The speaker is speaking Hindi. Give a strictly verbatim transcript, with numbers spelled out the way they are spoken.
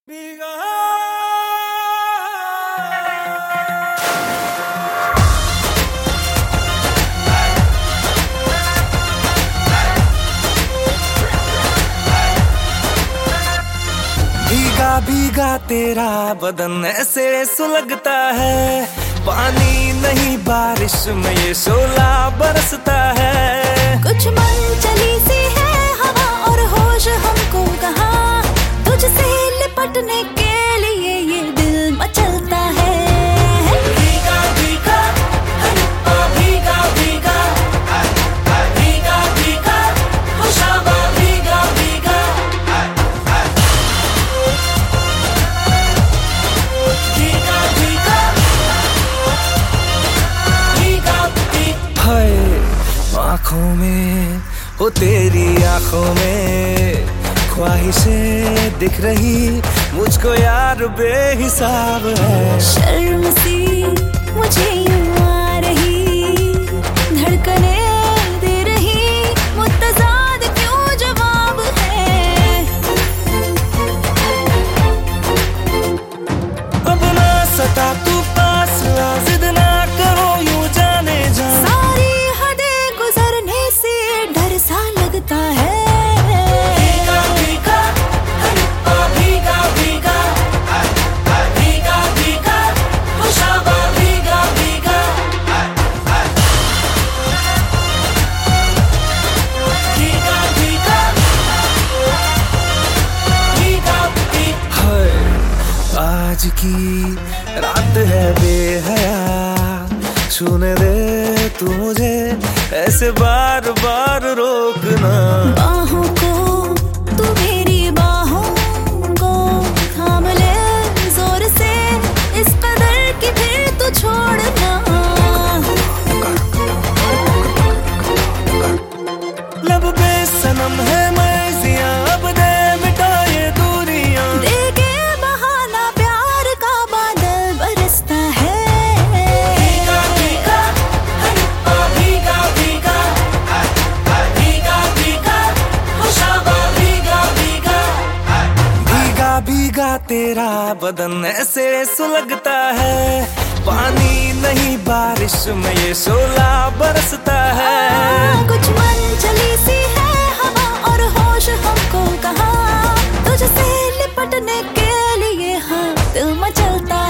भीगा भीगा तेरा बदन ऐसे सुलगता है, पानी नहीं बारिश में ये शोला बरसता है। कुछ मन चली सी है हवा और होश हमको कहाँ, तुझसे लिपटने के लिए ये दिल मचलता है। भीगा भीगा भीगा भीगा भीगा भीगा खुशाबा भीगा भीगा भीगा भीगा भीगा भीगा। हाय आँखों में हो तेरी आँखों में ख्वाहिशें दिख रही मुझको यार बेहिसाब है। शर्म सी मुझे यूं आ रही, धड़कने दे रही मुतज़ाद क्यों जवाब है। अब ना सता तू पास आ, जिद ना करो यूं जाने जा। सारी हदें गुजरने से डर सा लगता है। भीगा भीगा भीगा भीगा भीगा भीगा खुशाबा भीगा भीगा भीगा भीगा भीगा भीगा। हाय आज की रात है बेहया, छूने दे तू मुझे ऐसे बार बार रोकना। बाहों को तू मेरी बाहों को थाम ले जोर से, इस कदर कि फिर तू छोड़ना। लब बेसनम है मर्जियां, अब दे मिटा ये दूरियां। देके बहाना प्यार का बादल बरसता है। भीगा भीगा भीगा भीगा भीगा भीगा खुशाबा भीगा भीगा भीगा भीगा तेरा बदन ऐसे सुलगता है, पानी नहीं बारिश में ये शोला बरसता है। कुछ मन चली सी है हवा और होश हमको कहाँ, तुझसे लिपटने के लिए हाँ दिल मचलता